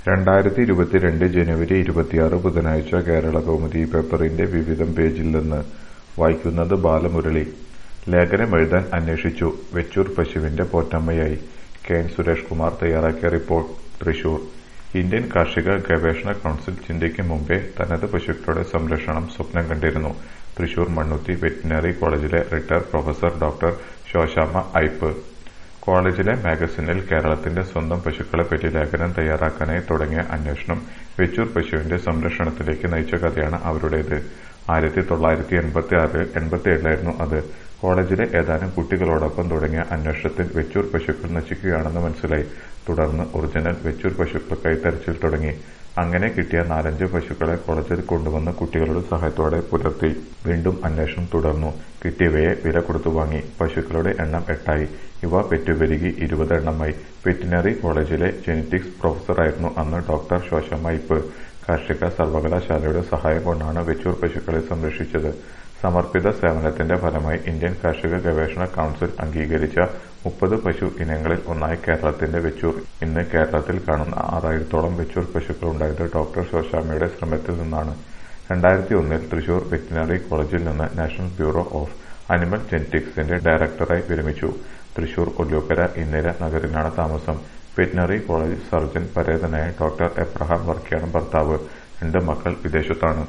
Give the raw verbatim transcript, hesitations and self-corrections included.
രണ്ടായിരത്തി ഇരുപത്തിരണ്ട് ജനുവരി ഇരുപത്തിയാറ് ബുധനാഴ്ച കേരളകൗമുദി പേപ്പറിന്റെ വിവിധം പേജിൽ നിന്ന് വായിക്കുന്നത് ബാലമുരളി. ലേഖനമെഴുതാൻ അന്വേഷിച്ചു. വെച്ചൂർ പശുവിന്റെ പോറ്റമ്മയായി. കെ എൻ സുരേഷ് കുമാർ തയ്യാറാക്കിയ റിപ്പോർട്ട്. തൃശൂർ. ഇന്ത്യൻ കാർഷിക ഗവേഷണ കൗൺസിൽ ചിന്തയ്ക്ക് മുമ്പേ തനത് പശുക്കളുടെ സംരക്ഷണം സ്വപ്നം കണ്ടിരുന്നു. തൃശൂർ മണ്ണുത്തി വെറ്റിനറി കോളേജിലെ retired professor doctor Sosamma Aipe കോളേജിലെ മാഗസിനിൽ കേരളത്തിന്റെ സ്വന്തം പശുക്കളെപ്പറ്റി ലേഖനം തയ്യാറാക്കാനായി തുടങ്ങിയ അന്വേഷണം വെച്ചൂർ പശുവിന്റെ സംരക്ഷണത്തിലേക്ക് നയിച്ച കഥയാണ് അവരുടേത്. ആയിരത്തി തൊള്ളായിരത്തി എൺപത്തി ആറിൽ എൺപത്തിയേഴിലായിരുന്നു അത്. കോളേജിലെ ഏതാനും കുട്ടികളോടൊപ്പം തുടങ്ങിയ അന്വേഷണത്തിൽ വെച്ചൂർ പശുക്കൾ നശിക്കുകയാണെന്ന് മനസ്സിലായി. തുടർന്ന് ഒറിജിനൽ വെച്ചൂർ പശുക്കൾക്കായി തെരച്ചിൽ തുടങ്ങി. അങ്ങനെ കിട്ടിയ നാലഞ്ച് പശുക്കളെ കോളേജിൽ കൊണ്ടുവന്ന് കുട്ടികളുടെ സഹായത്തോടെ പുലർത്തി. വീണ്ടും അന്വേഷണം തുടർന്നു. കിട്ടിയവയെ വില കൊടുത്തു വാങ്ങി. പശുക്കളുടെ എണ്ണം എട്ടായി. ഇവ പെറ്റുപെരുകി ഇരുപത് എണ്ണമായി. വെറ്റിനറി കോളേജിലെ ജെനറ്റിക്സ് പ്രൊഫസറായിരുന്നു അന്ന് ഡോക്ടർ ശോശാമ്മ ഐപ്പ്. കാർഷിക സർവകലാശാലയുടെ സഹായം കൊണ്ടാണ് വെച്ചൂർ പശുക്കളെ സംരക്ഷിച്ചത്. സമർപ്പിത സേവനത്തിന്റെ ഫലമായി ഇന്ത്യൻ കാർഷിക ഗവേഷണ കൗൺസിൽ അംഗീകരിച്ച മുപ്പത് പശു ഇനങ്ങളിൽ ഒന്നായി കേരളത്തിന്റെ വെച്ചൂർ. ഇന്ന് കേരളത്തിൽ കാണുന്ന ആറായിരത്തോളം വെച്ചൂർ പശുക്കളുണ്ടായത് ഡോക്ടർ ശോശാമ്മയുടെ ശ്രമത്തിൽ നിന്നാണ്. രണ്ടായിരത്തി ഒന്നിൽ തൃശൂർ വെറ്റിനറി കോളേജിൽ നിന്ന് നാഷണൽ ബ്യൂറോ ഓഫ് അനിമൽ ജെനറ്റിക്സിന്റെ ഡയറക്ടറായി വിരമിച്ചു. തൃശൂർ ഒല്ലൂക്കര ഇന്ദിര നഗറിലാണ് താമസം. വെറ്റിനറി കോളേജ് സർജൻ പരേതനായ ഡോക്ടർ എബ്രഹാം വർക്കിയാണ് ഭർത്താവ്. രണ്ട് മക്കൾ വിദേശത്താണ്.